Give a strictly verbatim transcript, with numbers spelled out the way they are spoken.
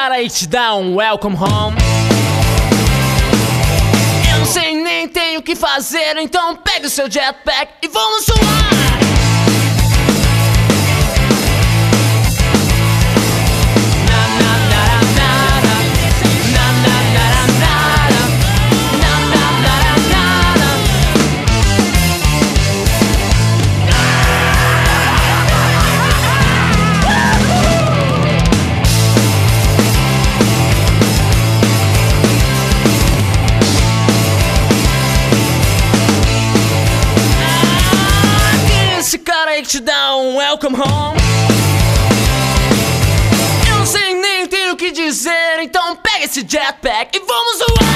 cara aí te dá um welcome home. Eu não sei nem tenho o que fazer, então pega o seu jetpack e vamos voar. Te dá um welcome home. Eu não sei nem tenho o que dizer, então pega esse jetpack e vamos voar.